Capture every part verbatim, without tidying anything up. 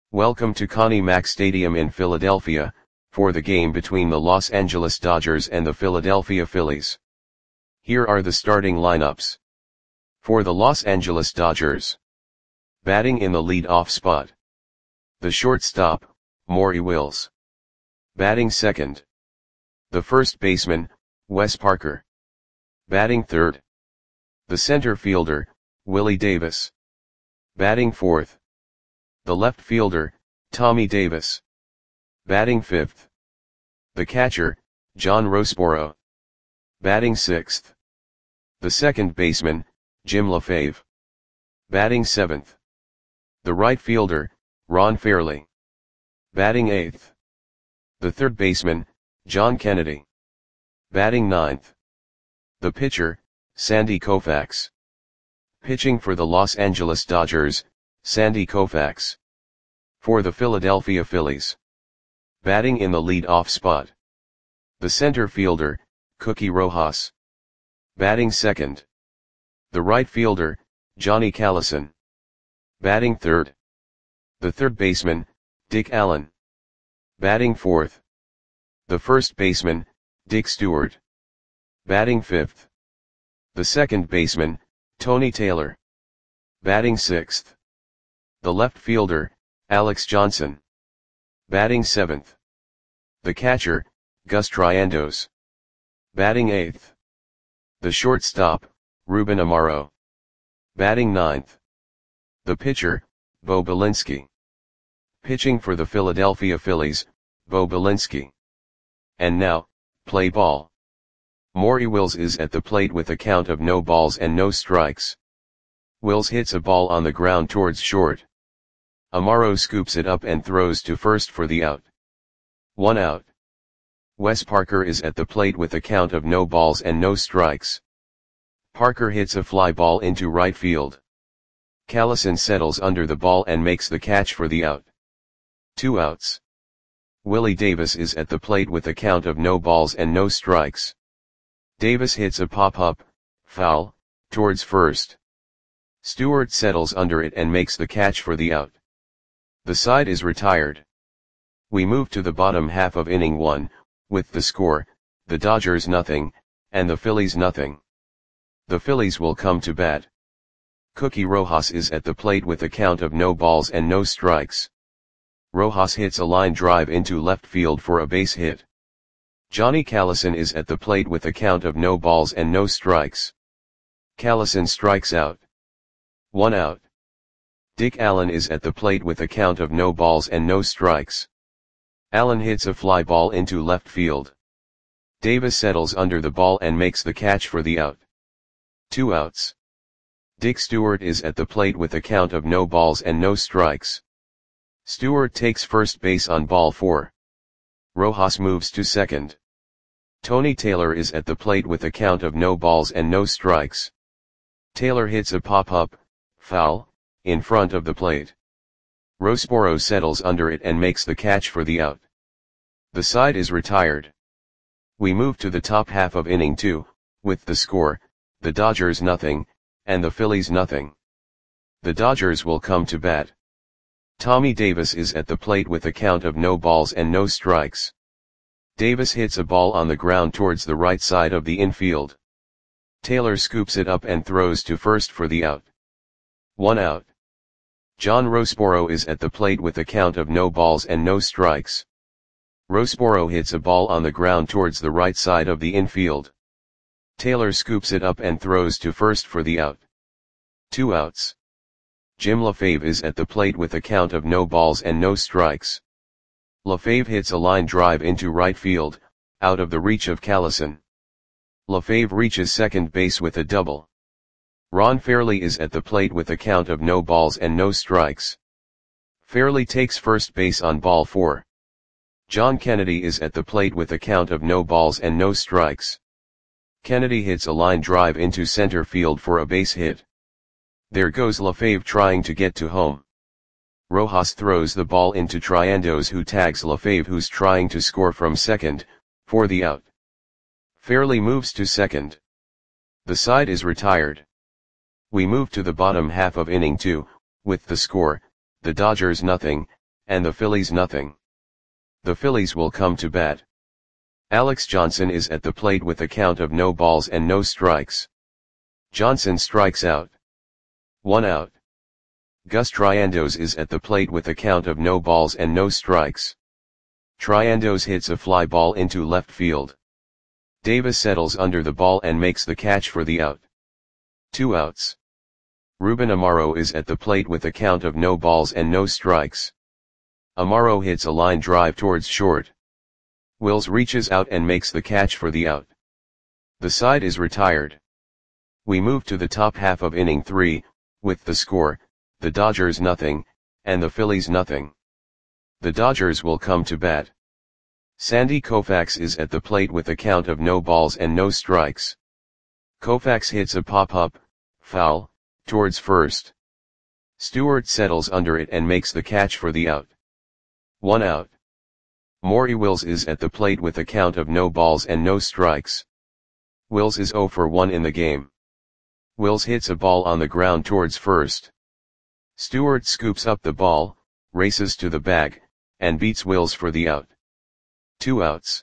Welcome to Connie Mack Stadium in Philadelphia, for the game between the Los Angeles Dodgers and the Philadelphia Phillies. Here are the starting lineups. For the Los Angeles Dodgers. Batting in the lead-off spot. The shortstop, Maury Wills. Batting second. The first baseman, Wes Parker. Batting third. The center fielder, Willie Davis. Batting fourth. The left fielder, Tommy Davis. Batting fifth. The catcher, John Roseboro. Batting sixth. The second baseman, Jim LaFave. Batting seventh. The right fielder, Ron Fairly. Batting eighth. The third baseman, John Kennedy. Batting ninth. The pitcher, Sandy Koufax. Pitching for the Los Angeles Dodgers, Sandy Koufax. For the Philadelphia Phillies. Batting in the lead-off spot. The center fielder, Cookie Rojas. Batting second. The right fielder, Johnny Callison. Batting third. The third baseman, Dick Allen. Batting fourth. The first baseman, Dick Stewart. Batting fifth. The second baseman, Tony Taylor. Batting sixth. The left fielder, Alex Johnson. Batting seventh. The catcher, Gus Triandos. Batting eighth. The shortstop, Ruben Amaro. Batting ninth. The pitcher, Bo Belinsky. Pitching for the Philadelphia Phillies, Bo Belinsky. And now, play ball. Maury Wills is at the plate with a count of no balls and no strikes. Wills hits a ball on the ground towards short. Amaro scoops it up and throws to first for the out. One out. Wes Parker is at the plate with a count of no balls and no strikes. Parker hits a fly ball into right field. Callison settles under the ball and makes the catch for the out. Two outs. Willie Davis is at the plate with a count of no balls and no strikes. Davis hits a pop-up, foul, towards first. Stewart settles under it and makes the catch for the out. The side is retired. We move to the bottom half of inning one, with the score, the Dodgers nothing, and the Phillies nothing. The Phillies will come to bat. Cookie Rojas is at the plate with a count of no balls and no strikes. Rojas hits a line drive into left field for a base hit. Johnny Callison is at the plate with a count of no balls and no strikes. Callison strikes out. One out. Dick Allen is at the plate with a count of no balls and no strikes. Allen hits a fly ball into left field. Davis settles under the ball and makes the catch for the out. Two outs. Dick Stewart is at the plate with a count of no balls and no strikes. Stewart takes first base on ball four. Rojas moves to second. Tony Taylor is at the plate with a count of no balls and no strikes. Taylor hits a pop-up, foul, in front of the plate. Roseboro settles under it and makes the catch for the out. The side is retired. We move to the top half of inning two, with the score, the Dodgers nothing, and the Phillies nothing. The Dodgers will come to bat. Tommy Davis is at the plate with a count of no balls and no strikes. Davis hits a ball on the ground towards the right side of the infield. Taylor scoops it up and throws to first for the out. One out. John Roseboro is at the plate with a count of no balls and no strikes. Roseboro hits a ball on the ground towards the right side of the infield. Taylor scoops it up and throws to first for the out. Two outs. Jim LaFave is at the plate with a count of no balls and no strikes. LaFave hits a line drive into right field, out of the reach of Callison. LaFave reaches second base with a double. Ron Fairly is at the plate with a count of no balls and no strikes. Fairly takes first base on ball four. John Kennedy is at the plate with a count of no balls and no strikes. Kennedy hits a line drive into center field for a base hit. There goes LaFave trying to get to home. Rojas throws the ball into Triandos, who tags LaFave, who's trying to score from second, for the out. Fairly moves to second. The side is retired. We move to the bottom half of inning two, with the score, the Dodgers nothing, and the Phillies nothing. The Phillies will come to bat. Alex Johnson is at the plate with a count of no balls and no strikes. Johnson strikes out. One out. Gus Triandos is at the plate with a count of no balls and no strikes. Triandos hits a fly ball into left field. Davis settles under the ball and makes the catch for the out. Two outs. Ruben Amaro is at the plate with a count of no balls and no strikes. Amaro hits a line drive towards short. Wills reaches out and makes the catch for the out. The side is retired. We move to the top half of inning three, with the score, the Dodgers nothing, and the Phillies nothing. The Dodgers will come to bat. Sandy Koufax is at the plate with a count of no balls and no strikes. Koufax hits a pop-up, foul, towards first. Stewart settles under it and makes the catch for the out. One out. Maury Wills is at the plate with a count of no balls and no strikes. Wills is oh for one in the game. Wills hits a ball on the ground towards first. Stewart scoops up the ball, races to the bag, and beats Wills for the out. Two outs.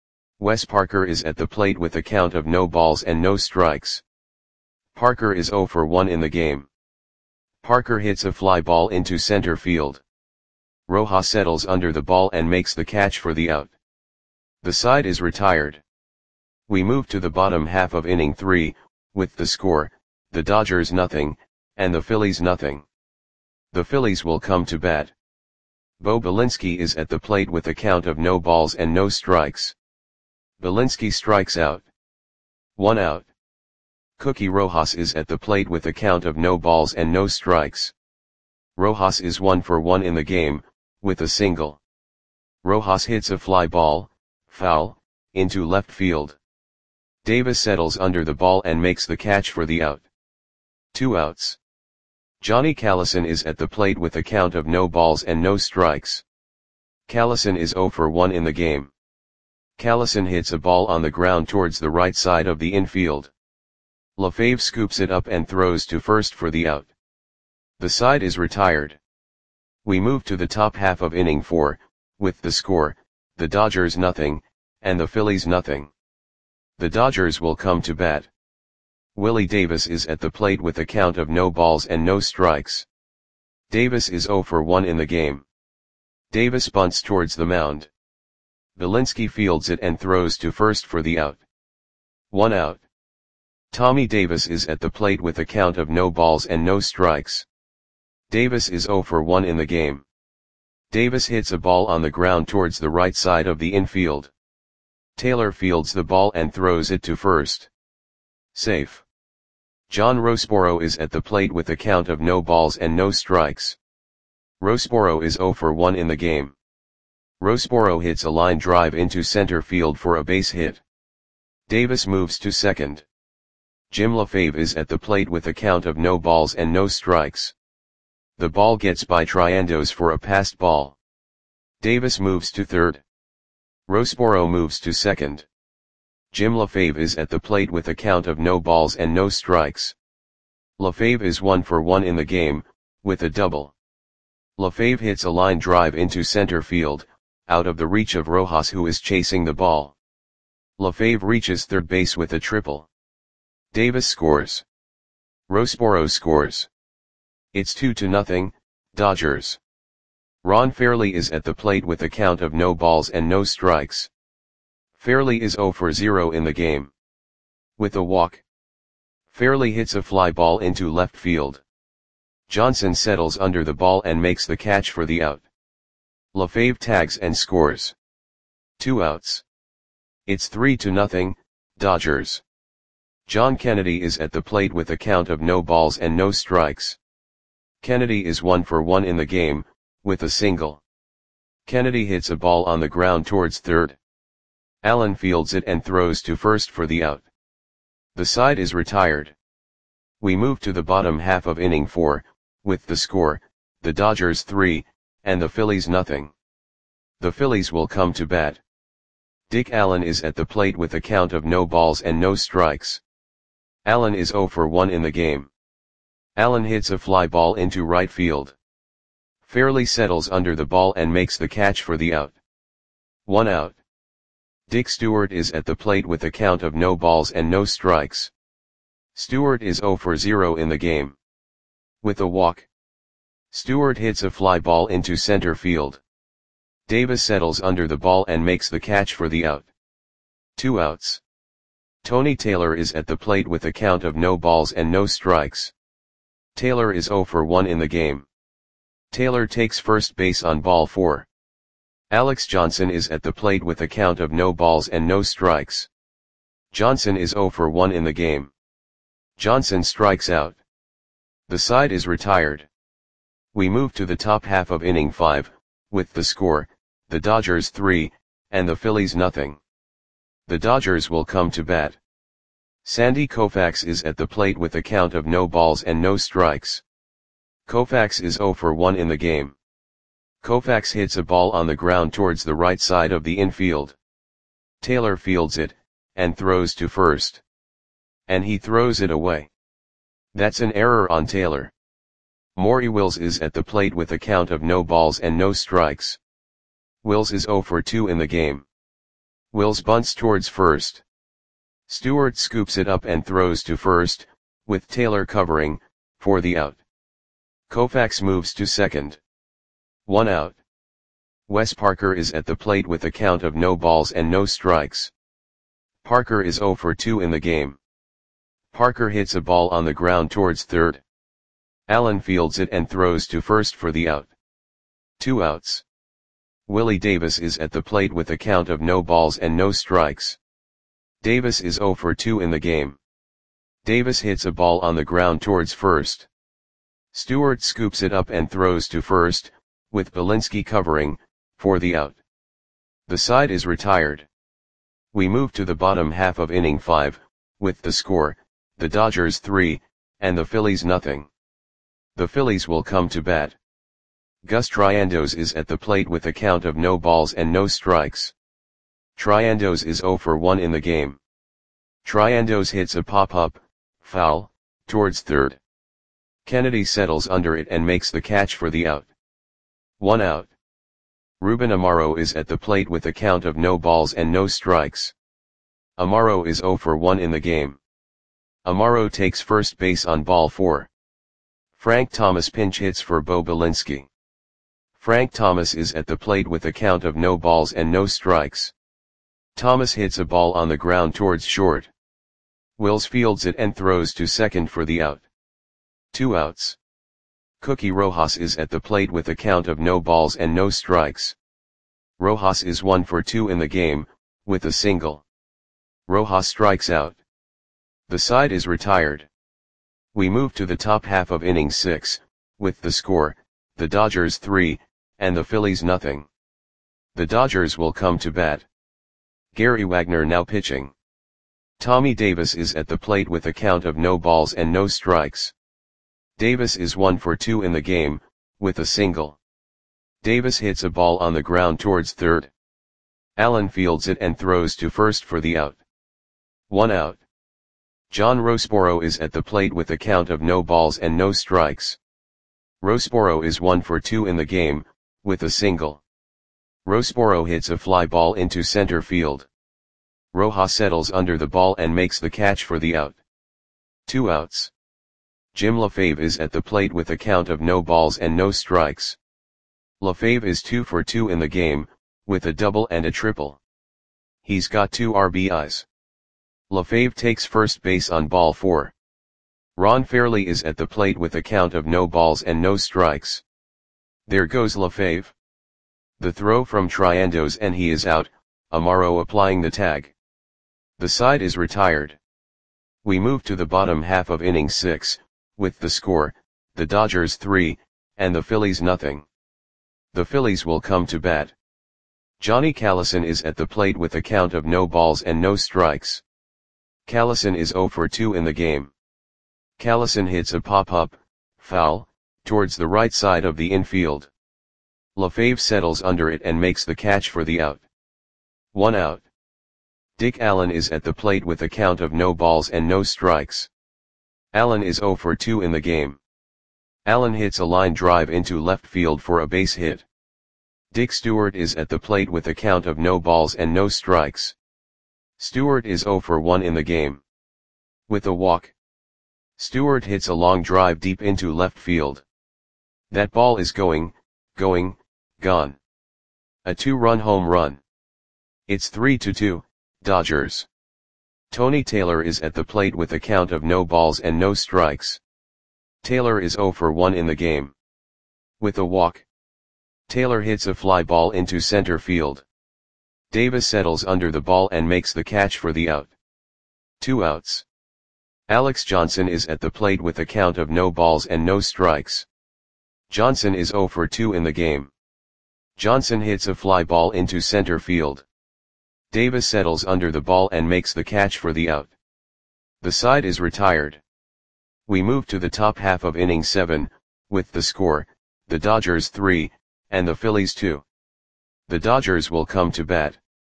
Wes Parker is at the plate with a count of no balls and no strikes. Parker is oh for one in the game. Parker hits a fly ball into center field. Rojas settles under the ball and makes the catch for the out. The side is retired. We move to the bottom half of inning three, with the score, the Dodgers nothing, and the Phillies nothing. The Phillies will come to bat. Bo Belinsky is at the plate with a count of no balls and no strikes. Belinsky strikes out. One out. Cookie Rojas is at the plate with a count of no balls and no strikes. Rojas is one for one in the game, with a single. Rojas hits a fly ball, foul, into left field. Davis settles under the ball and makes the catch for the out. Two outs. Johnny Callison is at the plate with a count of no balls and no strikes. Callison is oh for one in the game. Callison hits a ball on the ground towards the right side of the infield. LaFave scoops it up and throws to first for the out. The side is retired. We move to the top half of inning four, with the score, the Dodgers nothing, and the Phillies nothing. The Dodgers will come to bat. Willie Davis is at the plate with a count of no balls and no strikes. Davis is oh for one in the game. Davis bunts towards the mound. Belinsky fields it and throws to first for the out. One out. Tommy Davis is at the plate with a count of no balls and no strikes. Davis is oh for one in the game. Davis hits a ball on the ground towards the right side of the infield. Taylor fields the ball and throws it to first. Safe. John Rosboro is at the plate with a count of no balls and no strikes. Rosboro is oh for one in the game. Rosboro hits a line drive into center field for a base hit. Davis moves to second. Jim LaFave is at the plate with a count of no balls and no strikes. The ball gets by Triandos for a passed ball. Davis moves to third. Rosboro moves to second. Jim LaFave is at the plate with a count of no balls and no strikes. LaFave is one for one in the game, with a double. LaFave hits a line drive into center field, out of the reach of Rojas who is chasing the ball. LaFave reaches third base with a triple. Davis scores. Rosboro scores. It's two to nothing, Dodgers. Ron Fairly is at the plate with a count of no balls and no strikes. Fairly is oh for zero in the game. With a walk. Fairly hits a fly ball into left field. Johnson settles under the ball and makes the catch for the out. LaFave tags and scores. Two outs. It's three to nothing, Dodgers. John Kennedy is at the plate with a count of no balls and no strikes. Kennedy is one for one in the game, with a single. Kennedy hits a ball on the ground towards third. Allen fields it and throws to first for the out. The side is retired. We move to the bottom half of inning four, with the score, the Dodgers three, and the Phillies nothing. The Phillies will come to bat. Dick Allen is at the plate with a count of no balls and no strikes. Allen is oh for one in the game. Allen hits a fly ball into right field. Fairley settles under the ball and makes the catch for the out. One out. Dick Stewart is at the plate with a count of no balls and no strikes. Stewart is zero for zero in the game. With a walk, Stewart hits a fly ball into center field. Davis settles under the ball and makes the catch for the out. Two outs. Tony Taylor is at the plate with a count of no balls and no strikes. Taylor is zero for one in the game. Taylor takes first base on ball four. Alex Johnson is at the plate with a count of no balls and no strikes. Johnson is zero for one in the game. Johnson strikes out. The side is retired. We move to the top half of inning five, with the score, the Dodgers three, and the Phillies nothing. The Dodgers will come to bat. Sandy Koufax is at the plate with a count of no balls and no strikes. Koufax is zero for one in the game. Koufax hits a ball on the ground towards the right side of the infield. Taylor fields it, and throws to first. And he throws it away. That's an error on Taylor. Maury Wills is at the plate with a count of no balls and no strikes. Wills is zero for two in the game. Wills bunts towards first. Stewart scoops it up and throws to first, with Taylor covering, for the out. Koufax moves to second. One out. Wes Parker is at the plate with a count of no balls and no strikes. Parker is zero for two in the game. Parker hits a ball on the ground towards third. Allen fields it and throws to first for the out. Two outs. Willie Davis is at the plate with a count of no balls and no strikes. Davis is zero for two in the game. Davis hits a ball on the ground towards first. Stewart scoops it up and throws to first, with Belinsky covering, for the out. The side is retired. We move to the bottom half of inning five, with the score, the Dodgers three, and the Phillies nothing. The Phillies will come to bat. Gus Triandos is at the plate with a count of no balls and no strikes. Triandos is zero for one in the game. Triandos hits a pop-up, foul, towards third. Kennedy settles under it and makes the catch for the out. One out. Ruben Amaro is at the plate with a count of no balls and no strikes. Amaro is zero for one in the game. Amaro takes first base on ball four. Frank Thomas pinch hits for Bo Belinsky. Frank Thomas is at the plate with a count of no balls and no strikes. Thomas hits a ball on the ground towards short. Wills fields it and throws to second for the out. Two outs. Cookie Rojas is at the plate with a count of no balls and no strikes. Rojas is one for two in the game, with a single. Rojas strikes out. The side is retired. We move to the top half of inning six, with the score, the Dodgers three, and the Phillies nothing. The Dodgers will come to bat. Gary Wagner now pitching. Tommy Davis is at the plate with a count of no balls and no strikes. Davis is one for two in the game, with a single. Davis hits a ball on the ground towards third. Allen fields it and throws to first for the out. One out. John Rossboro is at the plate with a count of no balls and no strikes. Rossboro is one for two in the game, with a single. Rossboro hits a fly ball into center field. Rojas settles under the ball and makes the catch for the out. Two outs. Jim LaFave is at the plate with a count of no balls and no strikes. LaFave is two for two in the game, with a double and a triple. He's got two R B Is. LaFave takes first base on ball four. Ron Fairley is at the plate with a count of no balls and no strikes. There goes LaFave. The throw from Triandos and he is out, Amaro applying the tag. The side is retired. We move to the bottom half of inning six, with the score, the Dodgers three, and the Phillies nothing. The Phillies will come to bat. Johnny Callison is at the plate with a count of no balls and no strikes. Callison is zero for two in the game. Callison hits a pop-up, foul, towards the right side of the infield. LaFave settles under it and makes the catch for the out. One out. Dick Allen is at the plate with a count of no balls and no strikes. Allen is zero for two in the game. Allen hits a line drive into left field for a base hit. Dick Stewart is at the plate with a count of no balls and no strikes. Stewart is oh for one in the game. With a walk. Stewart hits a long drive deep into left field. That ball is going, going, gone. A two-run home run. It's three to two, Dodgers. Tony Taylor is at the plate with a count of no balls and no strikes. Taylor is oh for one in the game. With a walk. Taylor hits a fly ball into center field. Davis settles under the ball and makes the catch for the out. Two outs. Alex Johnson is at the plate with a count of no balls and no strikes. Johnson is oh for two in the game. Johnson hits a fly ball into center field. Davis settles under the ball and makes the catch for the out. The side is retired. We move to the top half of inning seven, with the score, the Dodgers three, and the Phillies two. The Dodgers will come to bat.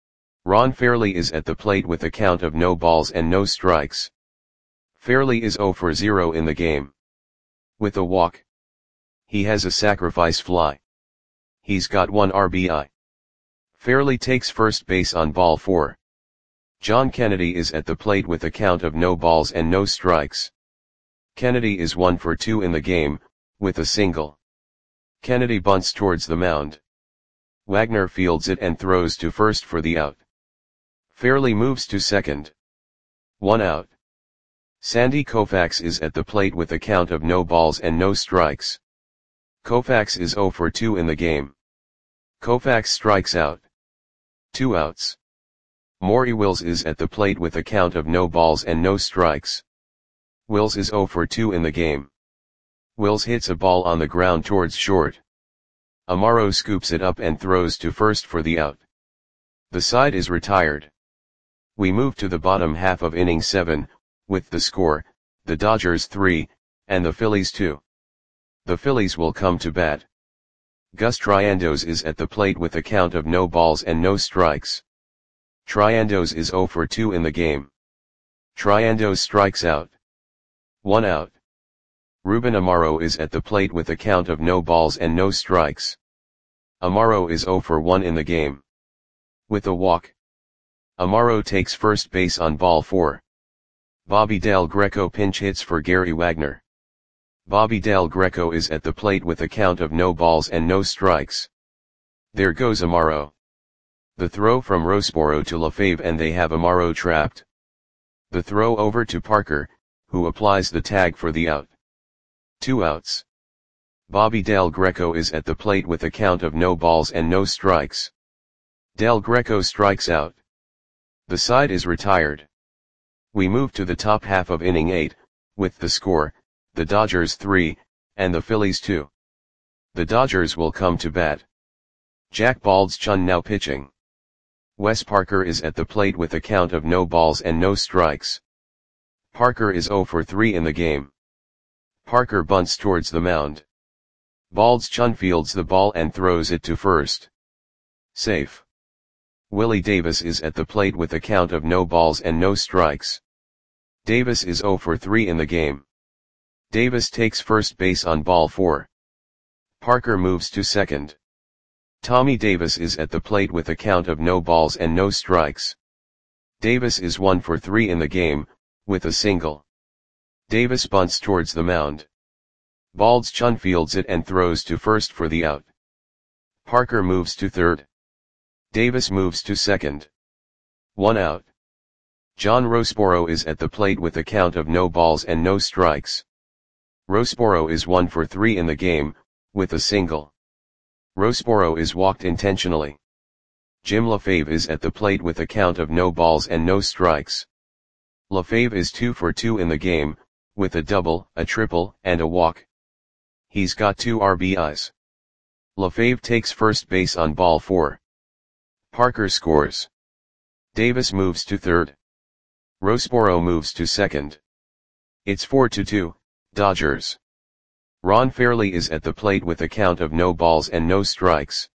Ron Fairly is at the plate with a count of no balls and no strikes. Fairly is oh for zero in the game. With a walk. He has a sacrifice fly. He's got one R B I. Fairly takes first base on ball four. John Kennedy is at the plate with a count of no balls and no strikes. Kennedy is one for two in the game, with a single. Kennedy bunts towards the mound. Wagner fields it and throws to first for the out. Fairly moves to second. One out. Sandy Koufax is at the plate with a count of no balls and no strikes. Koufax is oh for two in the game. Koufax strikes out. Two outs. Maury Wills is at the plate with a count of no balls and no strikes. Wills is oh for two in the game. Wills hits a ball on the ground towards short. Amaro scoops it up and throws to first for the out. The side is retired. We move to the bottom half of inning seven, with the score, the Dodgers three, and the Phillies two. The Phillies will come to bat. Gus Triandos is at the plate with a count of no balls and no strikes. Triandos is oh for two in the game. Triandos strikes out. One out. Ruben Amaro is at the plate with a count of no balls and no strikes. Amaro is oh for one in the game. With a walk. Amaro takes first base on ball four. Bobby Del Greco pinch hits for Gary Wagner. Bobby Del Greco is at the plate with a count of no balls and no strikes. There goes Amaro. The throw from Roseboro to LaFave and they have Amaro trapped. The throw over to Parker, who applies the tag for the out. Two outs. Bobby Del Greco is at the plate with a count of no balls and no strikes. Del Greco strikes out. The side is retired. We move to the top half of inning eight, with the score, the Dodgers three, and the Phillies two. The Dodgers will come to bat. Jack Baldschun now pitching. Wes Parker is at the plate with a count of no balls and no strikes. Parker is oh for three in the game. Parker bunts towards the mound. Baldschun fields the ball and throws it to first. Safe. Willie Davis is at the plate with a count of no balls and no strikes. Davis is oh for three in the game. Davis takes first base on ball four. Parker moves to second. Tommy Davis is at the plate with a count of no balls and no strikes. Davis is one for three in the game, with a single. Davis bunts towards the mound. Baldschun fields it and throws to first for the out. Parker moves to third. Davis moves to second. One out. John Roseboro is at the plate with a count of no balls and no strikes. Roseboro is one for three in the game, with a single. Roseboro is walked intentionally. Jim LaFave is at the plate with a count of no balls and no strikes. LaFave is two for two in the game, with a double, a triple, and a walk. He's got two R B Is. LaFave takes first base on ball four. Parker scores. Davis moves to third. Roseboro moves to second. It's four to two, Dodgers. Ron Fairly is at the plate with a count of no balls and no strikes.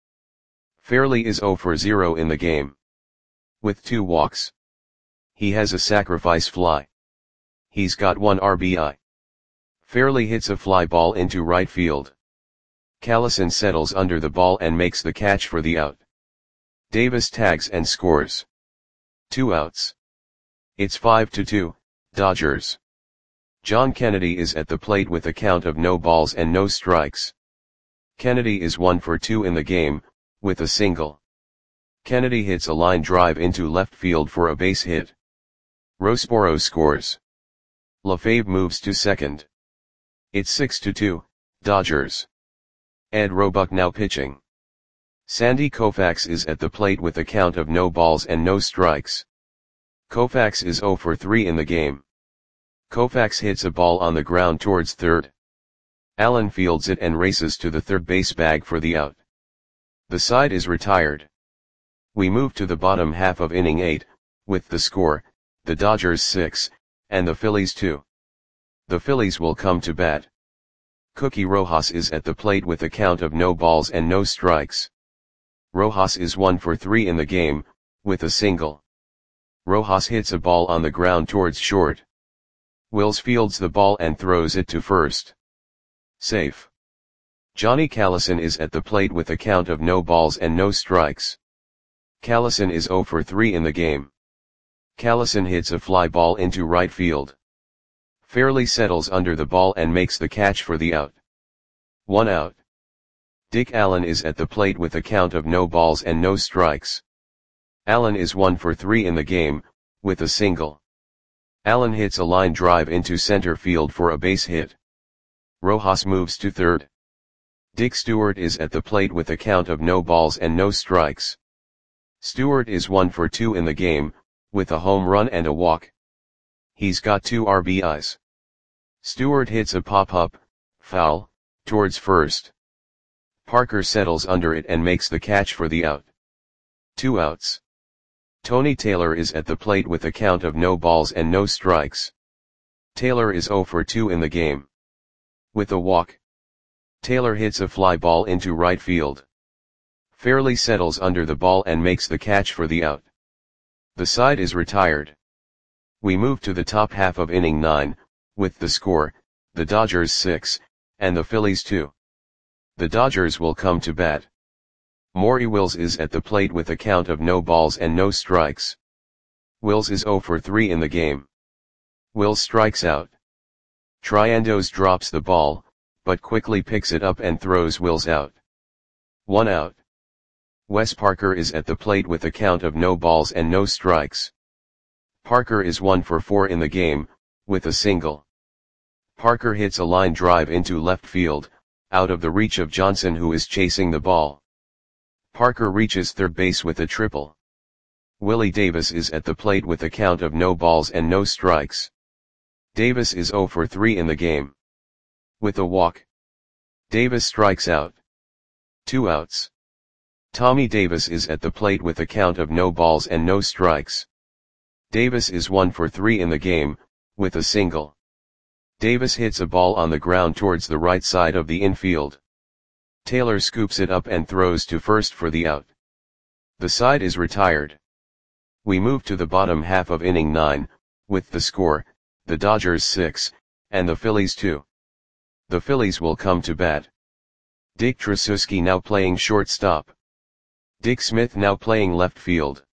Fairly is oh for zero in the game. With two walks. He has a sacrifice fly. He's got one R B I. Fairly hits a fly ball into right field. Callison settles under the ball and makes the catch for the out. Davis tags and scores. Two outs. It's five to two, Dodgers. John Kennedy is at the plate with a count of no balls and no strikes. Kennedy is one for two in the game, with a single. Kennedy hits a line drive into left field for a base hit. Rosporo scores. LaFave moves to second. It's six to two, Dodgers. Ed Roebuck now pitching. Sandy Koufax is at the plate with a count of no balls and no strikes. Koufax is zero for three in the game. Koufax hits a ball on the ground towards third. Allen fields it and races to the third base bag for the out. The side is retired. We move to the bottom half of inning eight, with the score, the Dodgers six, and the Phillies two. The Phillies will come to bat. Cookie Rojas is at the plate with a count of no balls and no strikes. Rojas is one for three in the game, with a single. Rojas hits a ball on the ground towards short. Wills fields the ball and throws it to first. Safe. Johnny Callison is at the plate with a count of no balls and no strikes. Callison is zero for three in the game. Callison hits a fly ball into right field. Fairly settles under the ball and makes the catch for the out. One out. Dick Allen is at the plate with a count of no balls and no strikes. Allen is one for three in the game, with a single. Allen hits a line drive into center field for a base hit. Rojas moves to third. Dick Stewart is at the plate with a count of no balls and no strikes. Stewart is one for two in the game, with a home run and a walk. He's got two R B Is. Stewart hits a pop-up, foul, towards first. Parker settles under it and makes the catch for the out. Two outs. Tony Taylor is at the plate with a count of no balls and no strikes. Taylor is zero for two in the game. With a walk. Taylor hits a fly ball into right field. Fairly settles under the ball and makes the catch for the out. The side is retired. We move to the top half of inning nine, with the score, the Dodgers six, and the Phillies two. The Dodgers will come to bat. Maury Wills is at the plate with a count of no balls and no strikes. Wills is zero for three in the game. Wills strikes out. Triandos drops the ball, but quickly picks it up and throws Wills out. One out. Wes Parker is at the plate with a count of no balls and no strikes. Parker is one for four in the game, with a single. Parker hits a line drive into left field, out of the reach of Johnson, who is chasing the ball. Parker reaches third base with a triple. Willie Davis is at the plate with a count of no balls and no strikes. Davis is zero for three in the game. With a walk. Davis strikes out. Two outs. Tommy Davis is at the plate with a count of no balls and no strikes. Davis is one for three in the game, with a single. Davis hits a ball on the ground towards the right side of the infield. Taylor scoops it up and throws to first for the out. The side is retired. We move to the bottom half of inning nine, with the score, the Dodgers six, and the Phillies two. The Phillies will come to bat. Dick Tracewski now playing shortstop. Dick Smith now playing left field.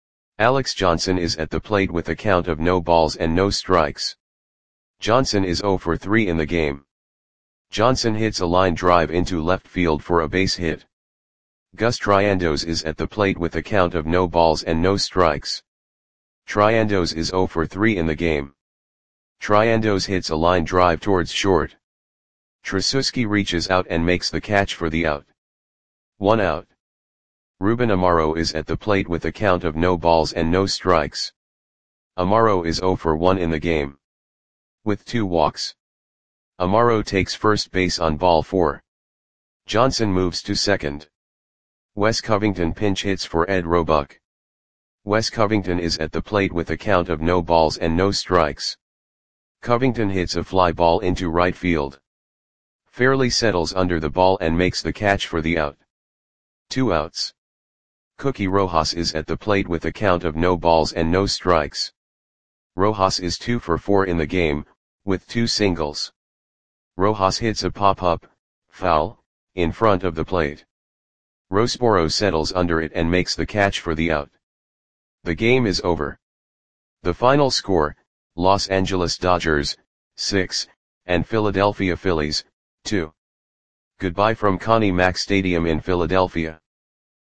Alex Johnson is at the plate with a count of no balls and no strikes. Johnson is zero for three in the game. Johnson hits a line drive into left field for a base hit. Gus Triandos is at the plate with a count of no balls and no strikes. Triandos is zero for three in the game. Triandos hits a line drive towards short. Tracewski reaches out and makes the catch for the out. One out. Ruben Amaro is at the plate with a count of no balls and no strikes. Amaro is zero for one in the game. With two walks. Amaro takes first base on ball four. Johnson moves to second. Wes Covington pinch hits for Ed Roebuck. Wes Covington is at the plate with a count of no balls and no strikes. Covington hits a fly ball into right field. Fairly settles under the ball and makes the catch for the out. Two outs. Cookie Rojas is at the plate with a count of no balls and no strikes. Rojas is two for four in the game, with two singles. Rojas hits a pop-up, foul, in front of the plate. Rosporo settles under it and makes the catch for the out. The game is over. The final score, Los Angeles Dodgers, six, and Philadelphia Phillies, two. Goodbye from Connie Mack Stadium in Philadelphia.